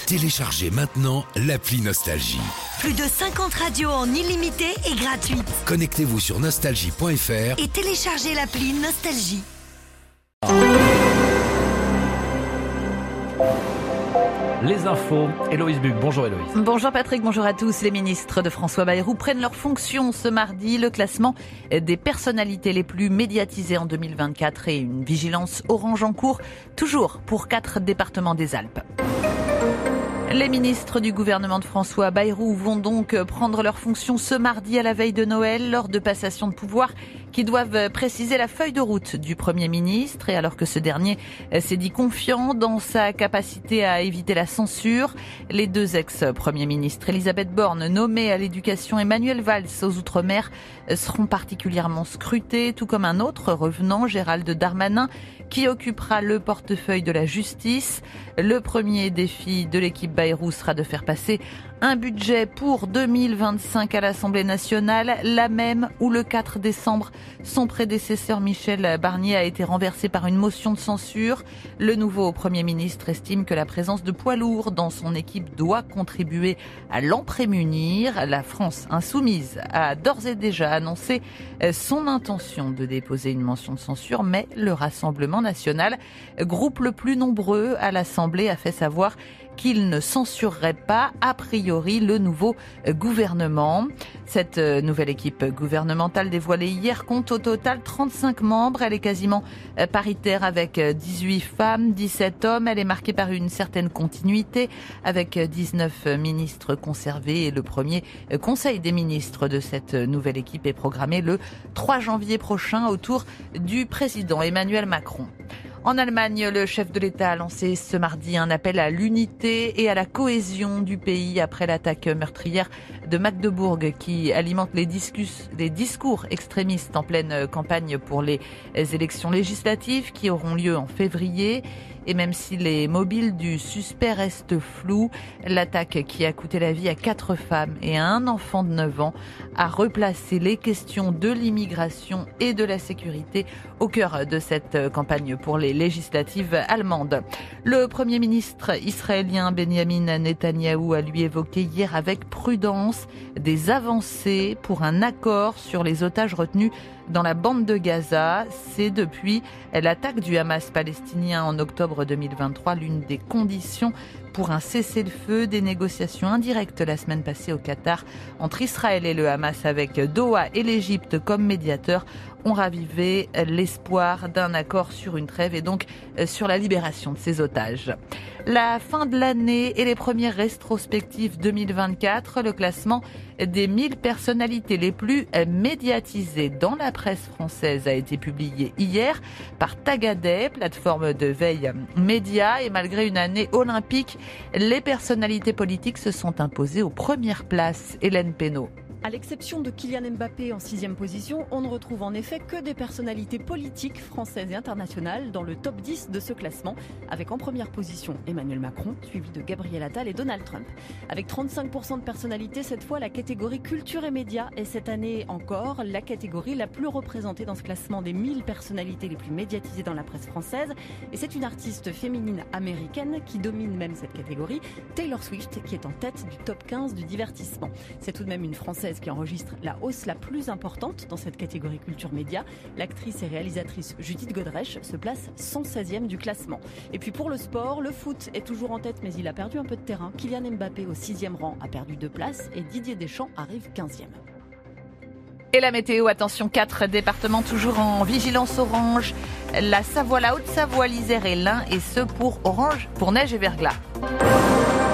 Téléchargez maintenant l'appli Nostalgie. Plus de 50 radios en illimité et gratuite. Connectez-vous sur nostalgie.fr et téléchargez l'appli Nostalgie. Les infos, Héloïse Buc. Bonjour Héloïse. Bonjour Patrick, bonjour à tous. Les ministres de François Bayrou prennent leurs fonctions ce mardi. Le classement des personnalités les plus médiatisées en 2024 et une vigilance orange en cours, toujours pour 4 départements des Alpes. Les ministres du gouvernement de François Bayrou vont donc prendre leurs fonctions ce mardi à la veille de Noël lors de passation de pouvoir qui doivent préciser la feuille de route du Premier ministre. Et alors que ce dernier s'est dit confiant dans sa capacité à éviter la censure, les deux ex-premiers ministres, Elisabeth Borne, nommée à l'éducation, et Manuel Valls aux Outre-mer, seront particulièrement scrutés, tout comme un autre revenant, Gérald Darmanin, qui occupera le portefeuille de la justice. Le premier défi de l'équipe Bayrou sera de faire passer un budget pour 2025 à l'Assemblée nationale, la même où le 4 décembre, son prédécesseur Michel Barnier a été renversé par une motion de censure. Le nouveau Premier ministre estime que la présence de poids lourds dans son équipe doit contribuer à l'en prémunir. La France insoumise a d'ores et déjà annoncé son intention de déposer une motion de censure, mais le Rassemblement national, groupe le plus nombreux à l'Assemblée, a fait savoir qu'il ne censurerait pas a priori le nouveau gouvernement. Cette nouvelle équipe gouvernementale dévoilée hier compte au total 35 membres. Elle est quasiment paritaire avec 18 femmes, 17 hommes. Elle est marquée par une certaine continuité avec 19 ministres conservés et le premier conseil des ministres de cette nouvelle équipe est programmé le 3 janvier prochain autour du président Emmanuel Macron. En Allemagne, le chef de l'État a lancé ce mardi un appel à l'unité et à la cohésion du pays après l'attaque meurtrière de Magdebourg qui alimente les discours extrémistes en pleine campagne pour les élections législatives qui auront lieu en février. Et même si les mobiles du suspect restent flous, l'attaque qui a coûté la vie à 4 femmes et à un enfant de 9 ans a replacé les questions de l'immigration et de la sécurité au cœur de cette campagne pour les législatives allemandes. Le Premier ministre israélien Benjamin Netanyahou a lui évoqué hier avec prudence des avancées pour un accord sur les otages retenus dans la bande de Gaza. C'est depuis l'attaque du Hamas palestinien en octobre 2023 l'une des conditions pour un cessez-le-feu. Des négociations indirectes la semaine passée au Qatar entre Israël et le Hamas avec Doha et l'Égypte comme médiateurs ont ravivé l'espoir d'un accord sur une trêve et donc sur la libération de ces otages. La fin de l'année et les premières rétrospectives 2024, le classement des 1000 personnalités les plus médiatisées dans la presse française a été publié hier par Tagadet, plateforme de veille média. Et malgré une année olympique, les personnalités politiques se sont imposées aux premières places. Hélène Pénaud. À l'exception de Kylian Mbappé en 6e position, on ne retrouve en effet que des personnalités politiques françaises et internationales dans le top 10 de ce classement, avec en première position Emmanuel Macron, suivi de Gabriel Attal et Donald Trump. Avec 35% de personnalités, cette fois la catégorie culture et médias est cette année encore la catégorie la plus représentée dans ce classement des 1000 personnalités les plus médiatisées dans la presse française. Et c'est une artiste féminine américaine qui domine même cette catégorie, Taylor Swift, qui est en tête du top 15 du divertissement. C'est tout de même une Française qui enregistre la hausse la plus importante dans cette catégorie culture média. L'actrice et réalisatrice Judith Godrèche se place 116e du classement. Et puis pour le sport, le foot est toujours en tête mais il a perdu un peu de terrain. Kylian Mbappé au 6e rang a perdu 2 places et Didier Deschamps arrive 15e. Et la météo, attention, 4 départements toujours en vigilance orange. La Savoie, la Haute-Savoie, l'Isère et l'Ain, et ce pour orange, pour neige et verglas.